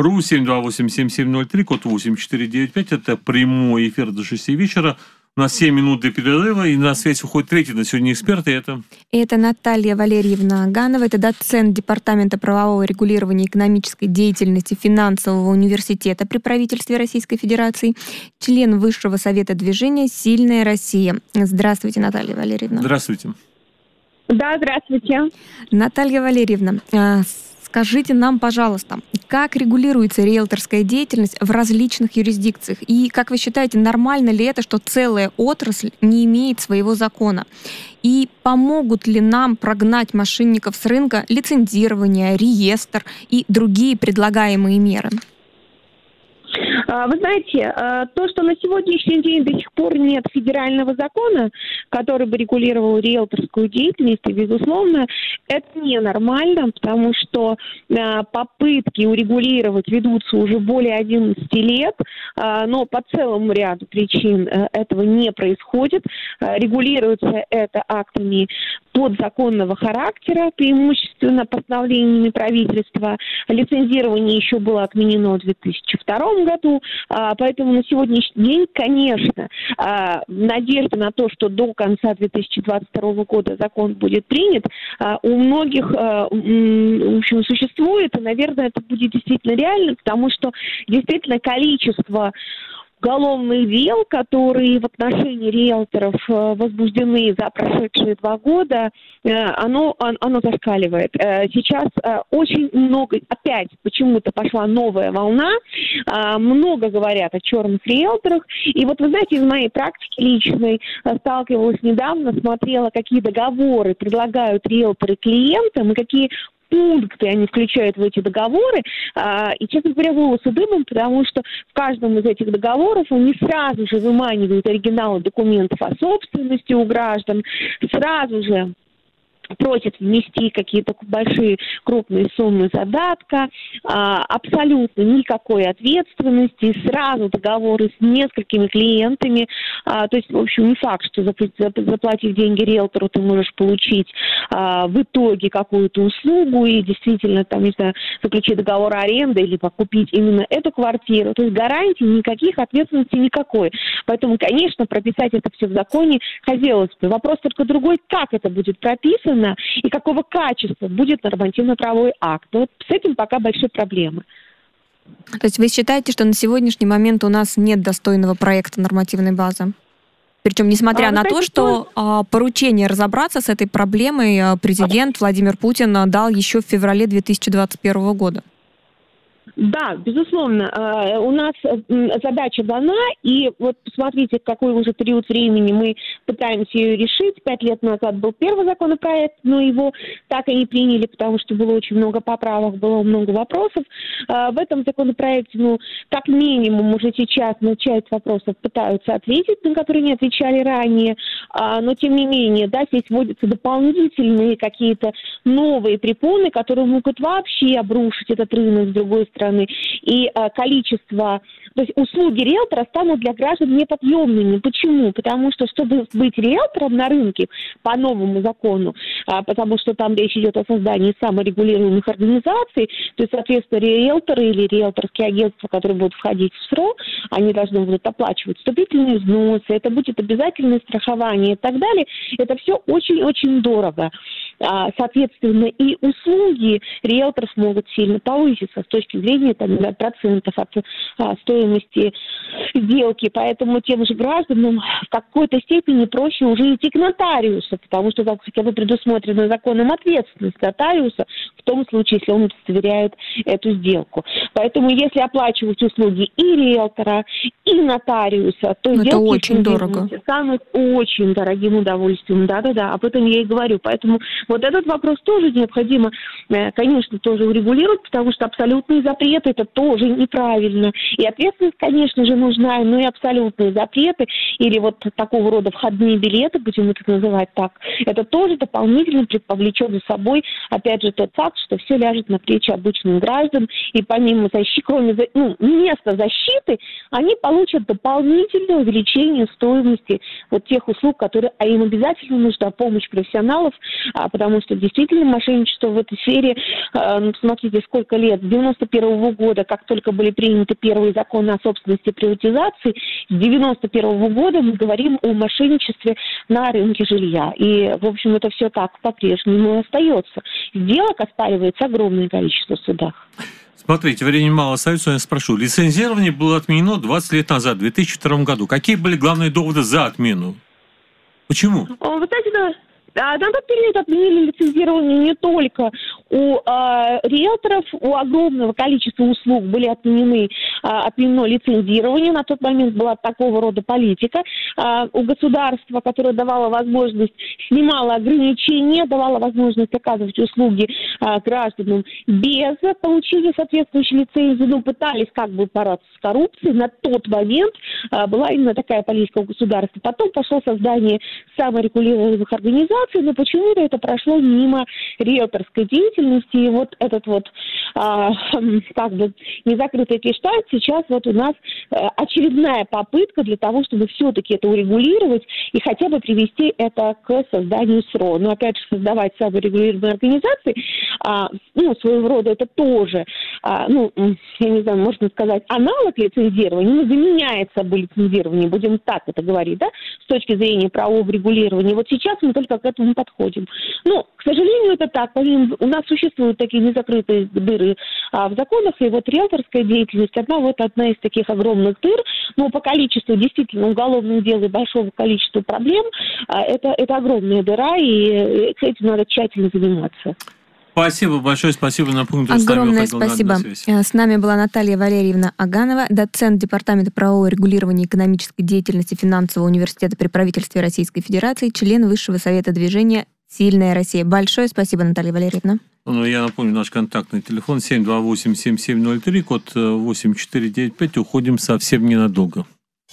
728-7703, код 8495. Это прямой эфир до 6 вечера. У нас 7 минут до перерыва, и на связь уходит третий на сегодня эксперт, и это Наталья Валерьевна Аганова, это доцент Департамента правового регулирования экономической деятельности Финансового университета при правительстве Российской Федерации, член Высшего совета движения «Сильная Россия». Здравствуйте, Наталья Валерьевна. Здравствуйте. Да, здравствуйте. Наталья Валерьевна, Скажите нам, пожалуйста, как регулируется риэлторская деятельность в различных юрисдикциях? И как вы считаете, нормально ли это, что целая отрасль не имеет своего закона? И помогут ли нам прогнать мошенников с рынка лицензирование, реестр и другие предлагаемые меры? Вы знаете, то, что на сегодняшний день до сих пор нет федерального закона, который бы регулировал риэлторскую деятельность, и, безусловно, это ненормально, потому что попытки урегулировать ведутся уже более 11 лет, но по целому ряду причин этого не происходит. Регулируется это актами подзаконного характера, преимущественно постановлениями правительства. Лицензирование еще было отменено в 2002 году, поэтому на сегодняшний день, конечно, надежда на то, что до конца 2022 года закон будет принят, у многих, в общем, существует, и, наверное, это будет действительно реально, потому что действительно количество уголовных дел, которые в отношении риэлторов возбуждены за прошедшие 2 года, оно зашкаливает. Сейчас очень много, опять почему-то пошла новая волна, много говорят о черных риэлторах. И вот вы знаете, из моей практики личной сталкивалась недавно, смотрела, какие договоры предлагают риэлторы клиентам и какие пункты они включают в эти договоры, и, честно говоря, волосы дыбом, потому что в каждом из этих договоров они сразу же выманивают оригиналы документов о собственности у граждан, сразу же просят внести какие-то большие крупные суммы задатка, абсолютно никакой ответственности, сразу договоры с несколькими клиентами, то есть, в общем, не факт, что заплатив деньги риэлтору, ты можешь получить в итоге какую-то услугу и действительно, там, не знаю, заключить договор аренды или купить именно эту квартиру, то есть гарантий никаких, ответственности никакой. Поэтому, конечно, прописать это все в законе хотелось бы. Вопрос только другой, как это будет прописано, и какого качества будет нормативно-правовой акт. Вот с этим пока большие проблемы. То есть вы считаете, что на сегодняшний момент у нас нет достойного проекта нормативной базы? Причем, несмотря на то, что поручение разобраться с этой проблемой президент Владимир Путин дал еще в феврале 2021 года. Да, безусловно. У нас задача дана, и вот посмотрите, какой уже период времени мы пытаемся ее решить. 5 лет назад был первый законопроект, но его так и не приняли, потому что было очень много поправок, было много вопросов. В этом законопроекте, как минимум, уже сейчас на часть вопросов пытаются ответить, на которые не отвечали ранее, но тем не менее, да, здесь вводятся дополнительные какие-то новые препоны, которые могут вообще обрушить этот рынок с другой стороны. И количество, то есть услуги риэлтора станут для граждан неподъемными. Почему? Потому что, чтобы быть риэлтором на рынке по новому закону, потому что там речь идет о создании саморегулируемых организаций, то есть, соответственно, риэлторы или риэлторские агентства, которые будут входить в СРО, они должны будут оплачивать вступительные взносы, это будет обязательное страхование и так далее. Это все очень-очень дорого. Соответственно, и услуги риэлторов могут сильно повыситься с точки зрения процентов от стоимости сделки. Поэтому тем же гражданам в какой-то степени проще уже идти к нотариусу, потому что так хотя бы предусмотрена законом ответственность нотариуса в том случае, если он удостоверяет эту сделку. Поэтому если оплачивать услуги и риэлтора, и нотариуса, то это сделки очень дорого. станут очень дорогим удовольствием. Да-да-да, об этом я и говорю. Поэтому вот этот вопрос тоже необходимо, конечно, тоже урегулировать, потому что абсолютные запреты – это тоже неправильно. И ответственность, конечно же, нужна, но и абсолютные запреты или вот такого рода входные билеты, будем это называть так, это тоже дополнительно повлечет за собой, опять же, тот факт, что все ляжет на плечи обычных граждан, и помимо защиты, кроме места защиты, они получат дополнительное увеличение стоимости вот тех услуг, которые им обязательно нужна помощь профессионалов, потому что действительно мошенничество в этой сфере, смотрите, сколько лет, с 91 года, как только были приняты первые законы о собственности и приватизации, с 91 года мы говорим о мошенничестве на рынке жилья. И, в общем, это все так по-прежнему остается. Сделок оспаривается огромное количество в судах. Смотрите, времени мало остается, я спрошу. Лицензирование было отменено 20 лет назад, в 2002 году. Какие были главные доводы за отмену? Почему? Вы знаете, На тот период отменили лицензирование не только у риэлторов, у огромного количества услуг были отменено лицензирование. На тот момент была такого рода политика. У государства, которое давало возможность, снимало ограничения, давало возможность оказывать услуги гражданам без получения соответствующей лицензии. Ну, пытались как бы бороться с коррупцией. На тот момент была именно такая политика у государства. Потом пошло создание саморегулируемых организаций, но почему-то это прошло мимо риэлторской деятельности. И вот этот вот как бы незакрытый гештальт сейчас вот у нас очередная попытка для того, чтобы все-таки это урегулировать и хотя бы привести это к созданию СРО. Но опять же, создавать саморегулируемые организации, своего рода это тоже, я не знаю, можно сказать, аналог лицензирования, не заменяет собой лицензирование, будем так это говорить, да, с точки зрения правового регулирования. Вот сейчас мы только к этому подходим. Но, к сожалению, это так. У нас существуют такие незакрытые дыры в законах, и вот риэлторская деятельность одна из таких огромных дыр, но по количеству действительно уголовных дел и большого количества проблем это огромная дыра, и этим надо тщательно заниматься. Спасибо большое, спасибо. Напомню, огромное спасибо. С нами была Наталья Валерьевна Аганова, доцент Департамента правового регулирования экономической деятельности Финансового университета при правительстве Российской Федерации, член Высшего совета движения «Сильная Россия». Большое спасибо, Наталья Валерьевна. Я напомню, наш контактный телефон 728-7703, код 8495. Уходим совсем ненадолго.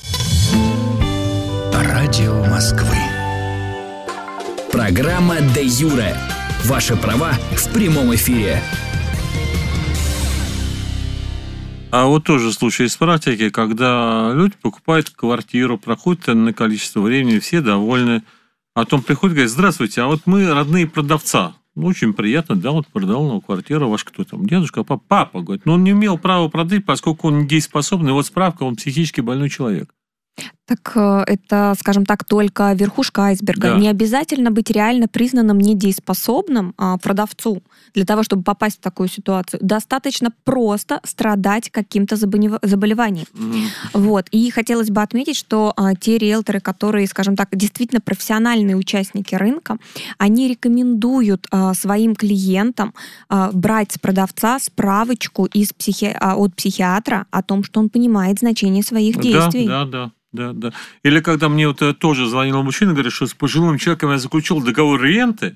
Радио Москвы. Программа «Де Юре». Ваши права в прямом эфире. А вот тоже случай из практики, когда люди покупают квартиру, проходит на количество времени, все довольны. А потом приходит и говорит: здравствуйте, а вот мы родные продавца. Очень приятно, да, вот продал нам квартиру, ваш кто там, дедушка, папа, говорит, но он не имел права продать, поскольку он недееспособный, вот справка, он психически больной человек. Так это, скажем так, только верхушка айсберга. Да. Не обязательно быть реально признанным недееспособным продавцу для того, чтобы попасть в такую ситуацию. Достаточно просто страдать каким-то заболеванием. Вот. И хотелось бы отметить, что те риэлторы, которые, скажем так, действительно профессиональные участники рынка, они рекомендуют своим клиентам брать с продавца справочку от психиатра о том, что он понимает значение своих действий. Да. Или когда мне вот тоже звонил мужчина, говорит, что с пожилым человеком я заключил договор ренты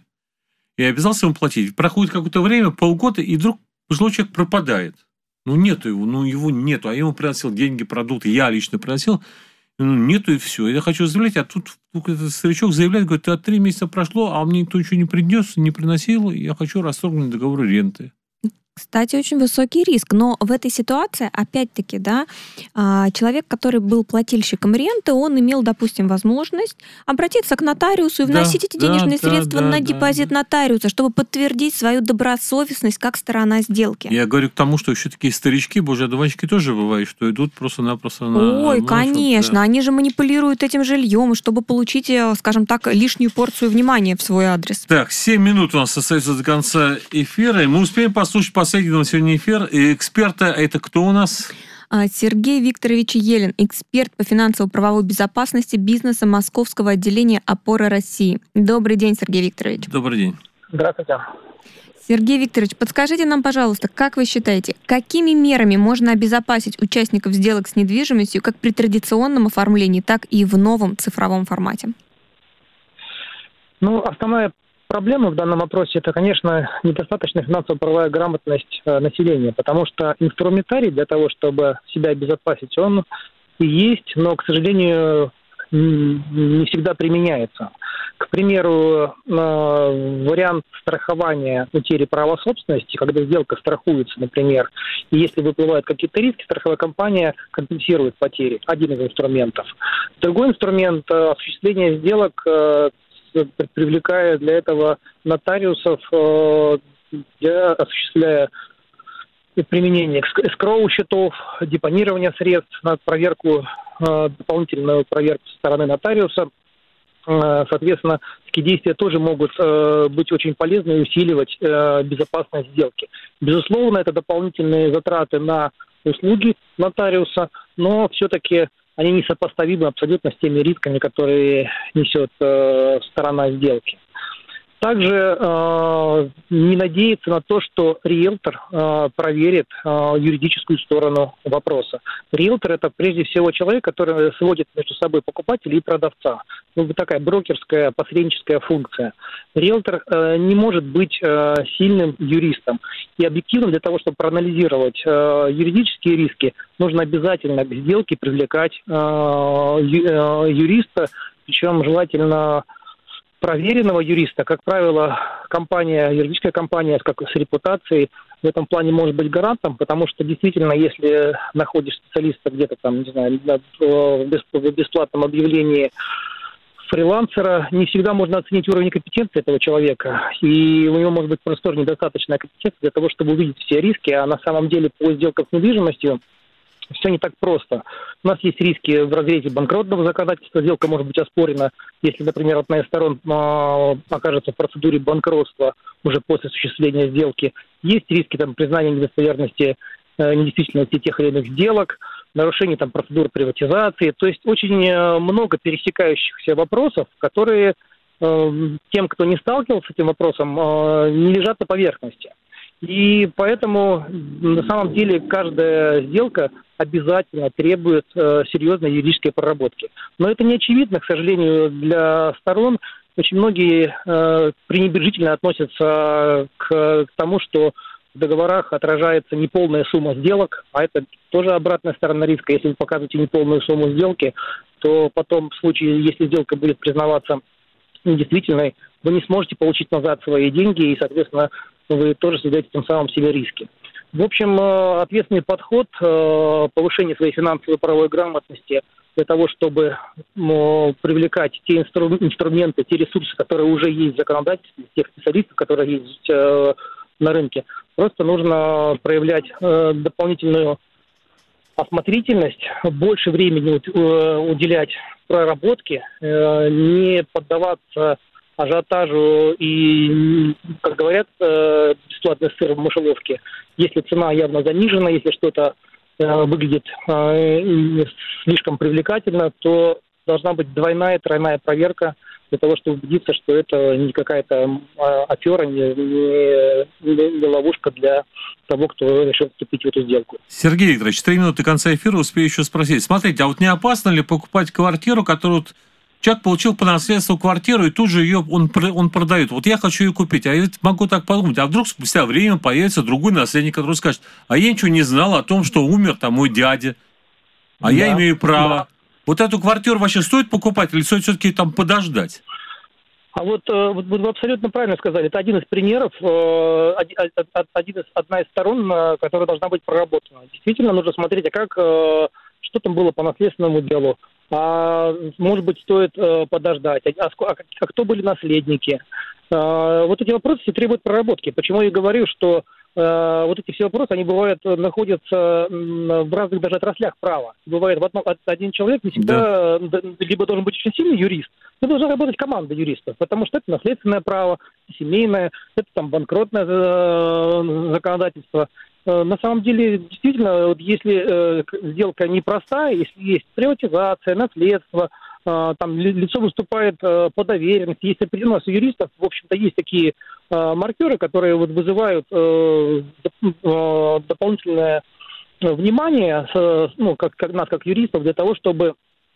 и обязался ему платить. Проходит какое-то время, полгода, и вдруг пожилой человек пропадает. Нету его нету. А я ему приносил деньги, продукты, я лично приносил. Нету, и все. Я хочу заявлять, а тут этот старичок заявляет, говорит, 3 месяца прошло, а мне никто ничего не принес, не приносил, и я хочу расторгнуть договор ренты. Кстати, очень высокий риск. Но в этой ситуации, опять-таки, да, человек, который был плательщиком ренты, он имел, допустим, возможность обратиться к нотариусу и вносить эти денежные средства на депозит нотариуса, чтобы подтвердить свою добросовестность как сторона сделки. Я говорю к тому, что еще такие старички, божьи одуванчики тоже бывают, что идут просто-напросто на... Ой, конечно. Они же манипулируют этим жильем, чтобы получить, скажем так, лишнюю порцию внимания в свой адрес. Так, 7 минут у нас остается до конца эфира, и мы успеем послушать последний на сегодня эфир. И эксперта, это кто у нас? Сергей Викторович Елин, эксперт по финансово-правовой безопасности бизнеса Московского отделения «Опора России». Добрый день, Сергей Викторович. Добрый день. Здравствуйте. Сергей Викторович, подскажите нам, пожалуйста, как вы считаете, какими мерами можно обезопасить участников сделок с недвижимостью как при традиционном оформлении, так и в новом цифровом формате? Основная проблема в данном вопросе – это, конечно, недостаточная финансово-правовая грамотность населения, потому что инструментарий для того, чтобы себя обезопасить, он и есть, но, к сожалению, не всегда применяется. К примеру, вариант страхования утери права собственности, когда сделка страхуется, например, и если выплывают какие-то риски, страховая компания компенсирует потери. Один из инструментов. Другой инструмент – осуществление сделок, привлекая для этого нотариусов, осуществляя применение эскроу-счетов, депонирование средств на проверку, дополнительную проверку со стороны нотариуса. Соответственно, такие действия тоже могут быть очень полезны и усиливать безопасность сделки. Безусловно, это дополнительные затраты на услуги нотариуса, но все-таки они несопоставимы абсолютно с теми рисками, которые несет сторона сделки. Также не надеяться на то, что риэлтор проверит юридическую сторону вопроса. Риэлтор – это прежде всего человек, который сводит между собой покупателя и продавца. Такая брокерская, посредническая функция. Риэлтор не может быть сильным юристом. И объективно для того, чтобы проанализировать юридические риски, нужно обязательно к сделке привлекать юриста, причем желательно проверенного юриста. Как правило, юридическая компания с репутацией в этом плане может быть гарантом, потому что действительно, если находишь специалиста где-то там, не знаю, в бесплатном объявлении фрилансера, не всегда можно оценить уровень компетенции этого человека, и у него может быть просто тоже недостаточная компетенция для того, чтобы увидеть все риски, а на самом деле по сделкам с недвижимостью все не так просто. У нас есть риски в разрезе банкротного законодательства. Сделка может быть оспорена, если, например, одна из сторон окажется в процедуре банкротства уже после осуществления сделки. Есть риски признания недостоверности, недействительности тех или иных сделок, нарушение процедур приватизации. То есть очень много пересекающихся вопросов, которые тем, кто не сталкивался с этим вопросом, не лежат на поверхности. И поэтому на самом деле каждая сделка обязательно требует серьезной юридической проработки. Но это не очевидно, к сожалению, для сторон. Очень многие пренебрежительно относятся к тому, что в договорах отражается неполная сумма сделок, а это тоже обратная сторона риска. Если вы показываете неполную сумму сделки, то потом в случае, если сделка будет признаваться недействительной, вы не сможете получить назад свои деньги и, соответственно, вы тоже создаете тем самым себе риски. В общем, ответственный подход, повышение своей финансовой правовой грамотности для того, чтобы привлекать те инструменты, те ресурсы, которые уже есть в законодательстве, тех специалистов, которые есть на рынке. Просто нужно проявлять дополнительную осмотрительность, больше времени уделять проработке, не поддаваться ажиотажу и, как говорят, бесплатный сыр в мышеловке. Если цена явно занижена, если что-то выглядит слишком привлекательно, то должна быть двойная, тройная проверка для того, чтобы убедиться, что это не какая-то афера, не ловушка для того, кто решил вступить в эту сделку. Сергей Викторович, 3 минуты до конца эфира, успею еще спросить. Смотрите, а вот не опасно ли покупать квартиру, которую человек получил по наследству квартиру, и тут же ее он продает. Вот я хочу ее купить, а я могу так подумать, а вдруг спустя время появится другой наследник, который скажет, а я ничего не знал о том, что умер там мой дядя, а да, я имею право. Да. Вот эту квартиру вообще стоит покупать или стоит все-таки там подождать? А вот вы абсолютно правильно сказали. Это один из примеров, одна из сторон, которая должна быть проработана. Действительно, нужно смотреть, что там было по наследственному делу. Может быть, стоит подождать. А кто были наследники? Вот эти вопросы все требуют проработки. Почему я говорю, что вот эти все вопросы, они бывают, находятся в разных даже отраслях права. Бывает, один человек не всегда либо должен быть очень сильный юрист, либо должна работать команда юристов, потому что это наследственное право, семейное, это там банкротное законодательство. На самом деле, действительно, вот если сделка непростая, если есть приватизация, наследство, там лицо выступает по доверенности, есть определенность у юристов, в общем-то, есть такие маркеры, которые вот вызывают дополнительное внимание нас как юристов для того, чтобы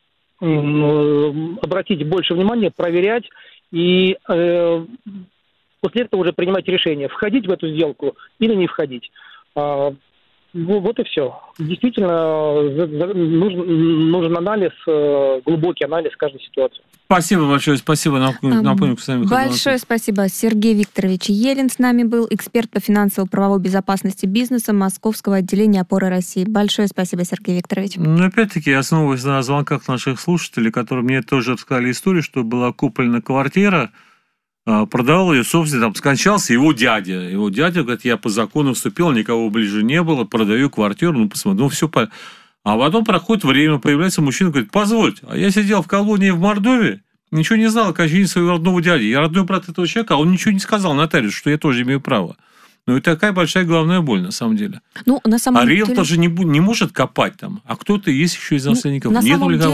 обратить больше внимания, проверять и после этого уже принимать решение, входить в эту сделку или не входить. Вот и все. Действительно, нужен анализ, глубокий анализ каждой ситуации. Спасибо большое, спасибо. Напомню, большое спасибо. Сергей Викторович Елин с нами был, эксперт по финансово-правовой безопасности бизнеса Московского отделения «Опоры России». Большое спасибо, Сергей Викторович. Опять-таки, основываясь на звонках наших слушателей, которые мне тоже рассказали историю, что была куплена квартира, продавал ее, собственно, там скончался его дядя. Его дядя говорит, я по закону вступил, никого ближе не было, продаю квартиру, посмотрю, все. А потом проходит время, появляется мужчина, говорит, позвольте, а я сидел в колонии в Мордовии, ничего не знал о кончине своего родного дяди. Я родной брат этого человека, а он ничего не сказал нотариусу, что я тоже имею право. Ну, и такая большая головная боль, на самом деле. На самом деле... риэлтор же не может копать там, а кто-то есть еще из наследников. Нету ли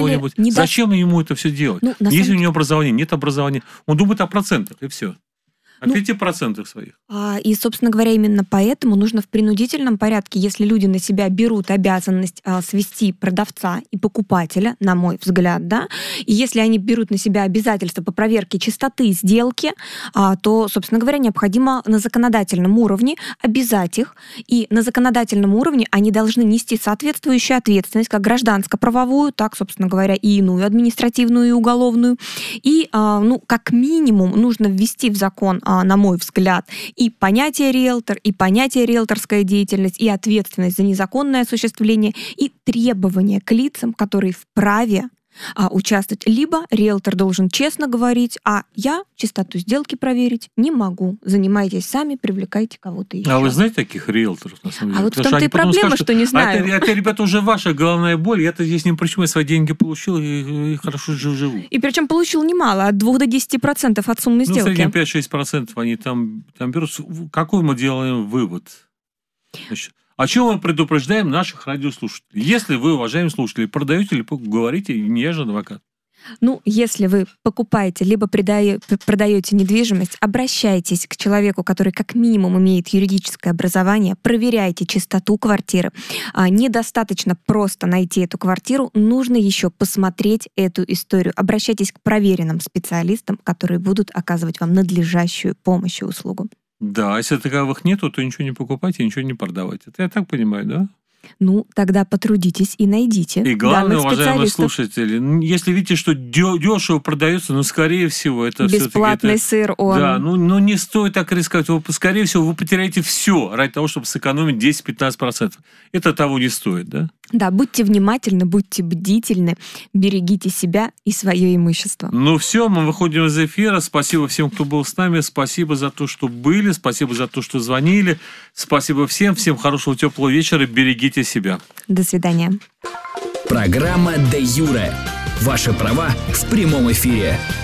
О 5% своих. И, собственно говоря, именно поэтому нужно в принудительном порядке, если люди на себя берут обязанность свести продавца и покупателя, на мой взгляд, да, и если они берут на себя обязательства по проверке чистоты сделки, то, собственно говоря, необходимо на законодательном уровне обязать их, и на законодательном уровне они должны нести соответствующую ответственность, как гражданско-правовую, так, собственно говоря, и иную административную и уголовную. И, как минимум, нужно ввести в закон, на мой взгляд, и понятие риэлтор, и понятие риэлторская деятельность, и ответственность за незаконное осуществление, и требования к лицам, которые вправе участвовать. Либо риэлтор должен честно говорить, я чистоту сделки проверить не могу. Занимайтесь сами, привлекайте кого-то еще. А вы знаете таких риэлторов, на самом деле? Вот в том-то и проблема, что не знаю. Это, ребята, уже ваша головная боль. Я-то здесь не причем, я свои деньги получил и хорошо живу. И причем получил немало, от 2 до 10% от суммы сделки. В среднем 5-6% они там берут. Какой мы делаем вывод? Значит, о чем мы предупреждаем наших радиослушателей? Если вы, уважаемые слушатели, продаете или говорите, я же адвокат. Если вы покупаете, либо продаете недвижимость, обращайтесь к человеку, который как минимум имеет юридическое образование, проверяйте чистоту квартиры. Недостаточно просто найти эту квартиру, нужно еще посмотреть эту историю. Обращайтесь к проверенным специалистам, которые будут оказывать вам надлежащую помощь и услугу. Да, если таковых нету, то ничего не покупайте, ничего не продавайте. Это я так понимаю, да? Тогда потрудитесь и найдите. И главное, уважаемые слушатели, если видите, что дешево продается, скорее всего, это бесплатный сыр, он... Да, не стоит так рисковать. Скорее всего, вы потеряете все ради того, чтобы сэкономить 10-15%. Это того не стоит, да? Да, будьте внимательны, будьте бдительны, берегите себя и свое имущество. Все, мы выходим из эфира. Спасибо всем, кто был с нами. Спасибо за то, что были. Спасибо за то, что звонили. Спасибо всем. Всем хорошего, теплого вечера. Берегите себя. До свидания. Программа «Де юре». Ваши права в прямом эфире.